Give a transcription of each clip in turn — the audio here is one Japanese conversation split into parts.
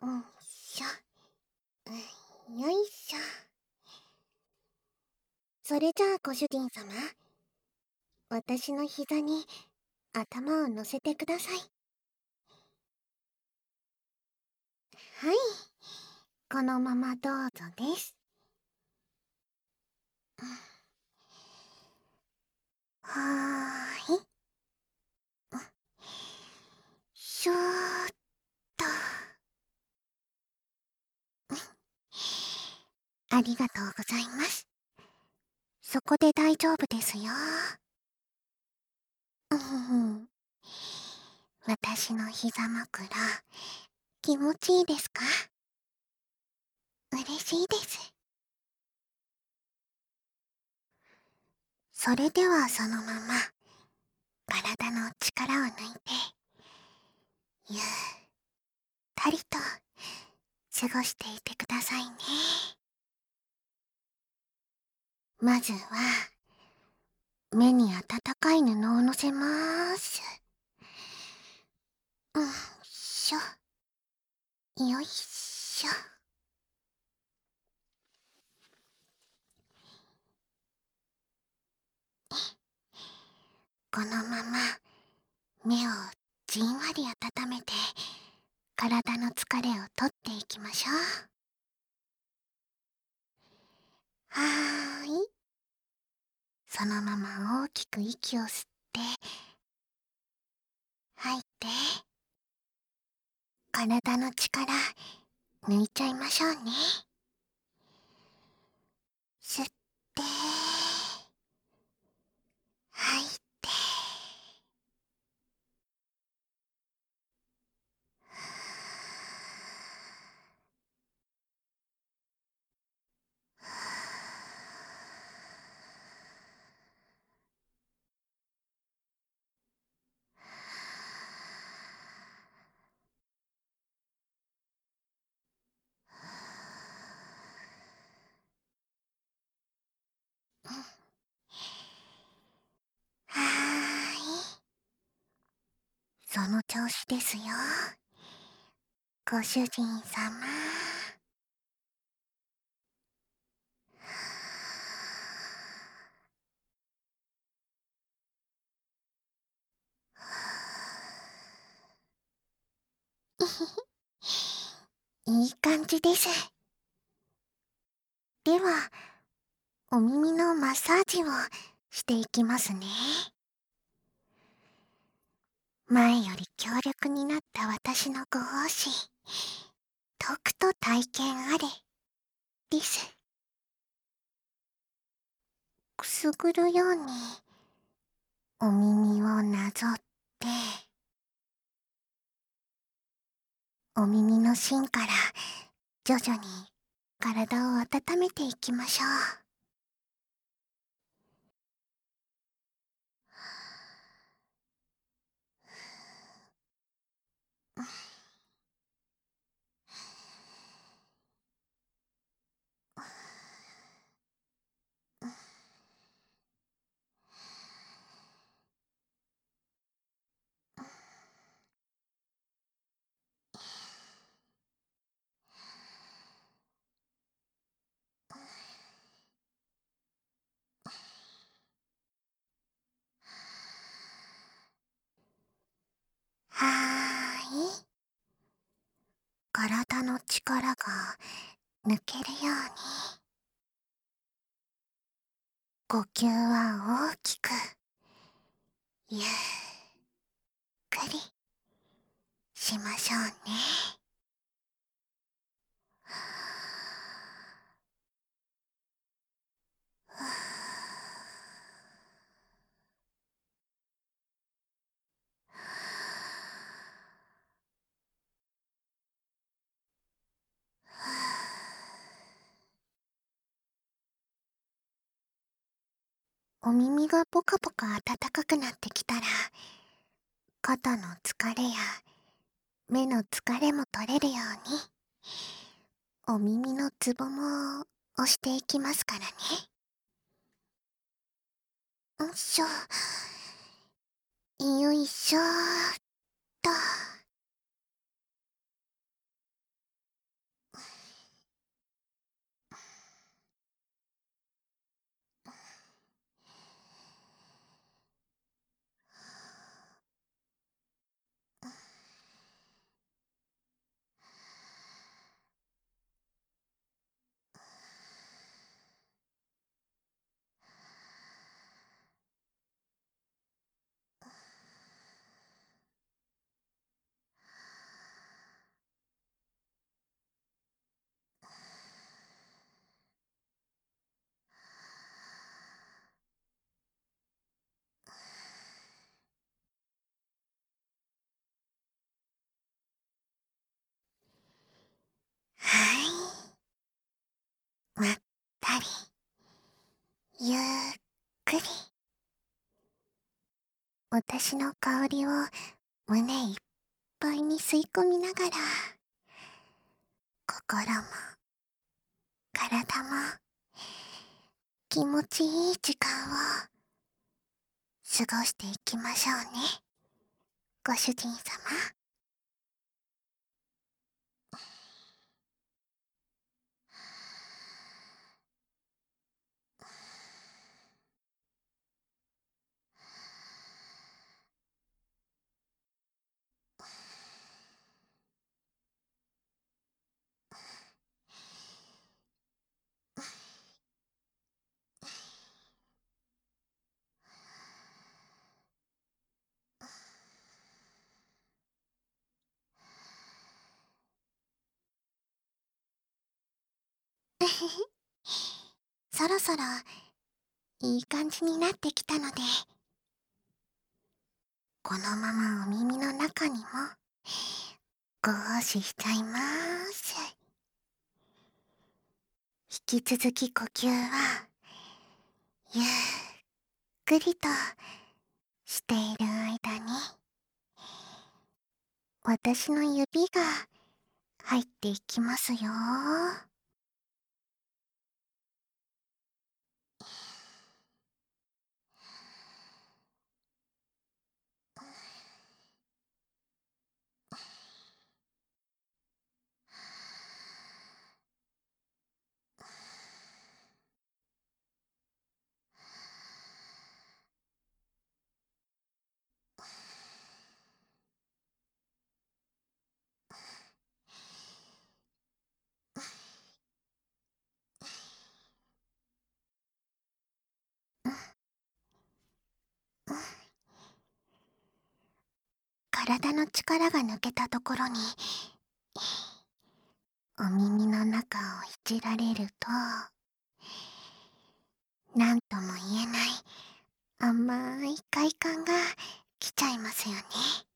んしょ。よいしょ。それじゃあご主人様、私の膝に頭を乗せてください。はい、このままどうぞです。はーい。しょーっと。ありがとうございます。そこで大丈夫ですよ。うん。私の膝枕、気持ちいいですか？嬉しいです。それではそのまま、体の力を抜いて、ゆったりと過ごしていてくださいね。まずは、目に温かい布をのせまーす。しょ。よいしょ。このまま、目をじんわり温めて、体の疲れを取っていきましょう。はーい。そのまま大きく息を吸って、吐いて、体の力、抜いちゃいましょうね。吸って、吐いて。はーい。その調子ですよ。ご主人様。いい感じです。では、お耳のマッサージをしていきますね。前より強力になった私のご奉仕、とくと体験あれ、です。くすぐるように、お耳をなぞって、お耳の芯から徐々に体を温めていきましょう。はーい。体の力が抜けるように、呼吸は大きく、ゆっくりしましょうね。お耳がポカポカ暖かくなってきたら、肩の疲れや目の疲れも取れるように、お耳のツボも押していきますからね。んしょ。よいしょーっと。 ゆっくり私の香りを胸いっぱいに吸い込みながら、心も体も気持ちいい時間を過ごしていきましょうね、ご主人様。そろそろいい感じになってきたので、このままお耳の中にもご奉仕しちゃいまーす。引き続き呼吸はゆっくりとしている間に、私の指が入っていきますよ。体の力が抜けたところにお耳の中をいじられると、なんとも言えない甘い快感が来ちゃいますよね。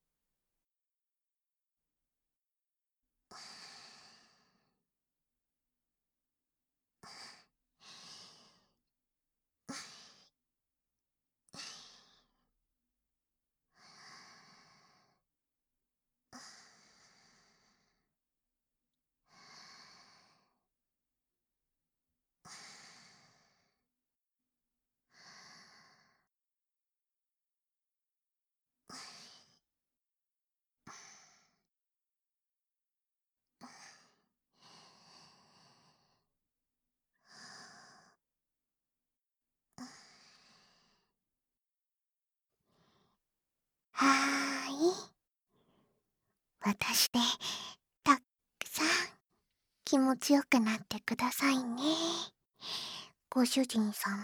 はーい。私でたっくさん気持ちよくなってくださいね、ご主人様。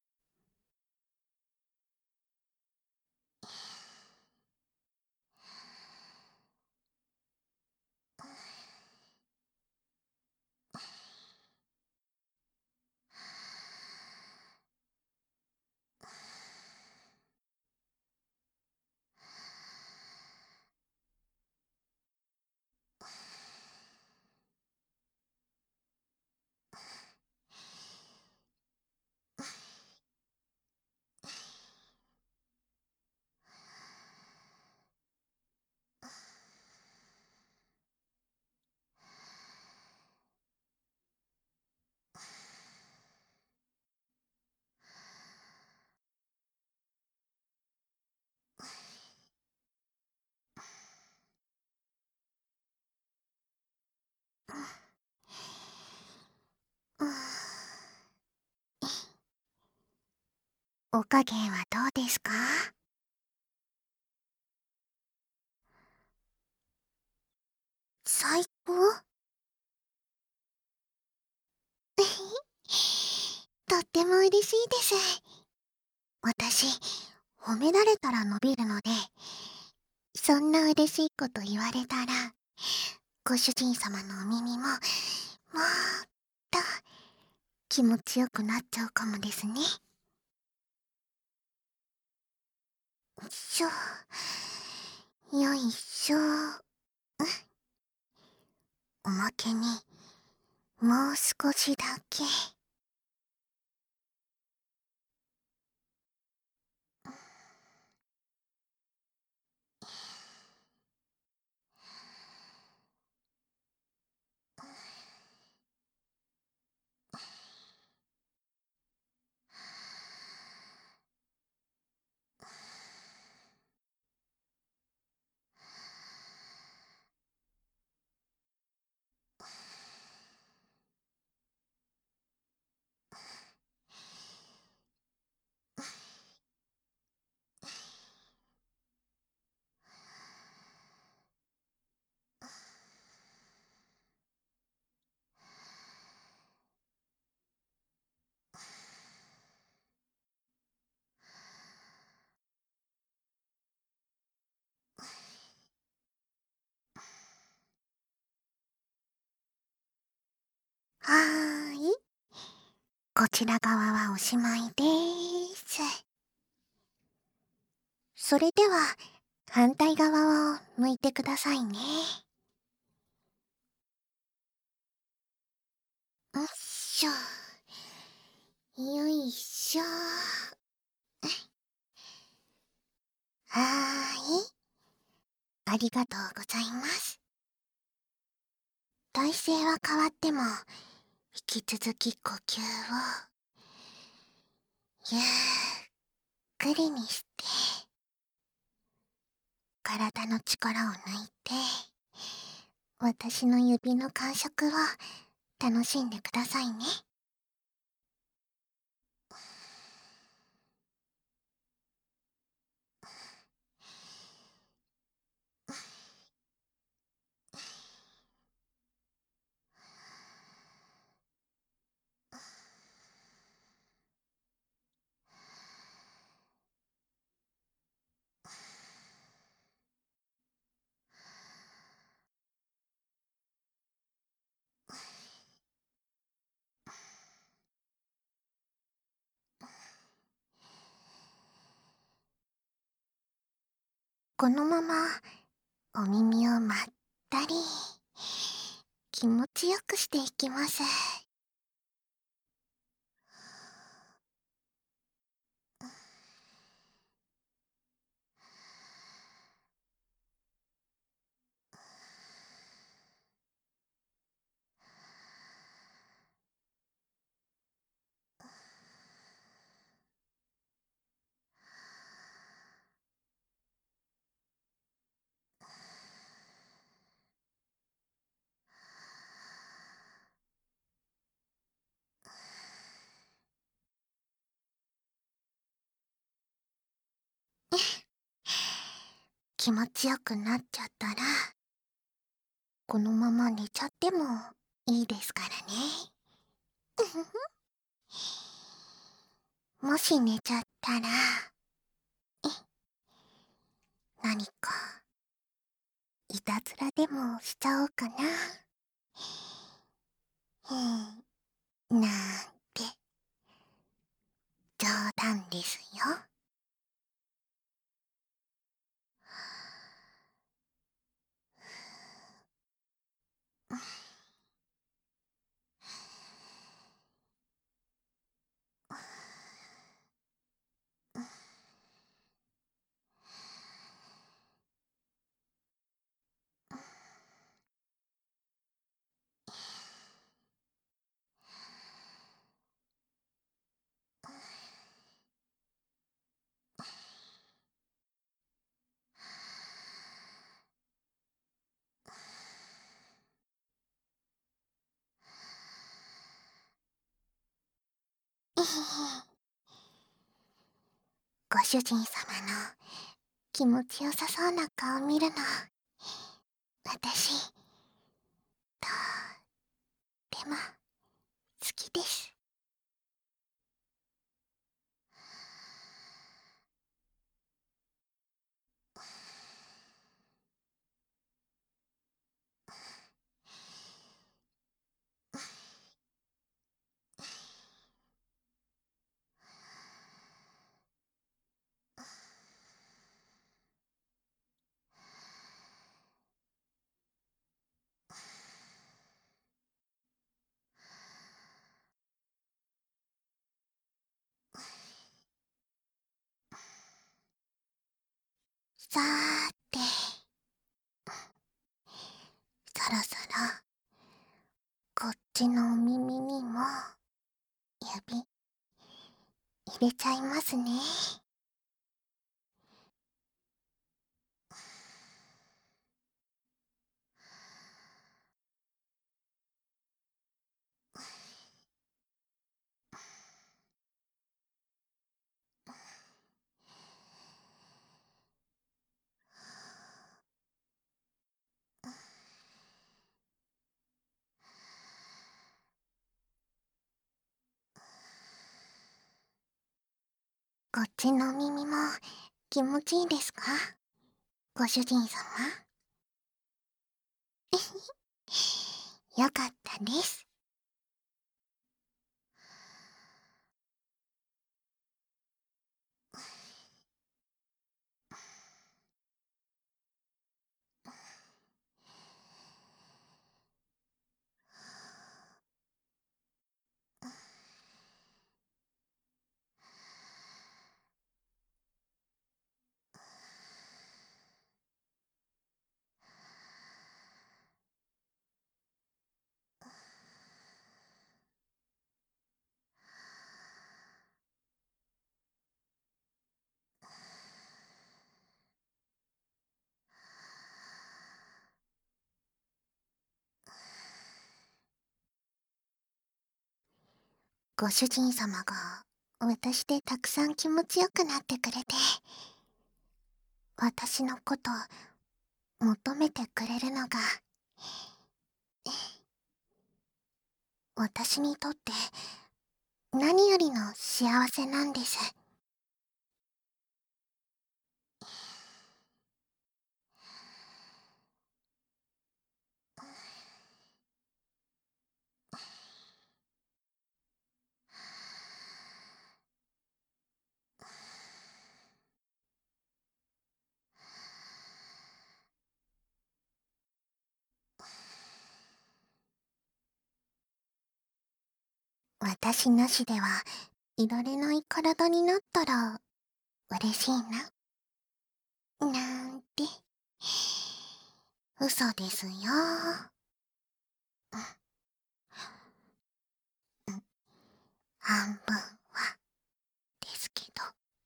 うん、お加減はどうですか？最高？とっても嬉しいです。私、褒められたら伸びるので、そんな嬉しいこと言われたら、ご主人様のお耳も、もっと気持ちよくなっちゃうかもですね。しょ、よいしょ。おまけに、もう少しだけ。 はーい。こちら側はおしまいでーす。それでは、反対側を向いてくださいね。よっしょ。よいしょ。はーい。ありがとうございます。体勢は変わっても、引き続き呼吸を、ゆっくりにして、体の力を抜いて、私の指の感触を楽しんでくださいね。このままお耳をまったり気持ちよくしていきます。気持ちよくなっちゃったらこのまま寝ちゃってもいいですからね。もし寝ちゃったら何かいたずらでもしちゃおうかな。なんて冗談ですよ。ご主人様の気持ちよさそうな顔見るの私とっても好きです。さーて、そろそろこっちのお耳にも指入れちゃいますね。こっちのお耳も気持ちいいですか、ご主人様。よかったです。 ご主人様が私でたくさん気持ちよくなってくれて、私のこと求めてくれるのが私にとって何よりの幸せなんです。私なしではいられない体になったら嬉しいな、なんて。嘘ですよ。うん、半分はですけど。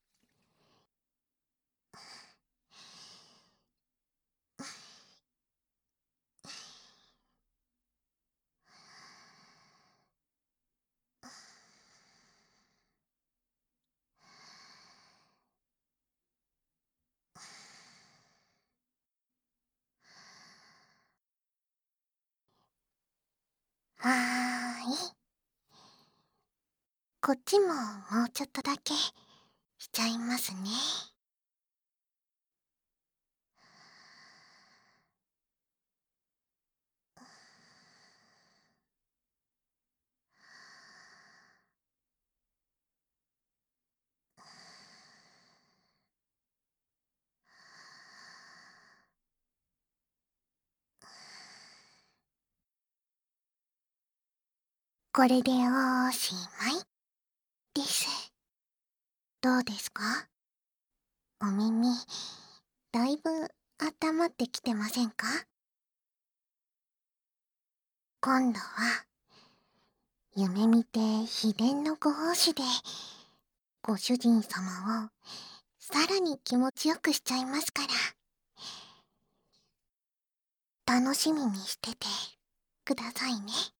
はーい。こっちももうちょっとだけしちゃいますね。これでおしまいです。どうですか？お耳、だいぶ温まってきてませんか？今度は夢見て秘伝のご奉仕でご主人様をさらに気持ちよくしちゃいますから、楽しみにしててくださいね。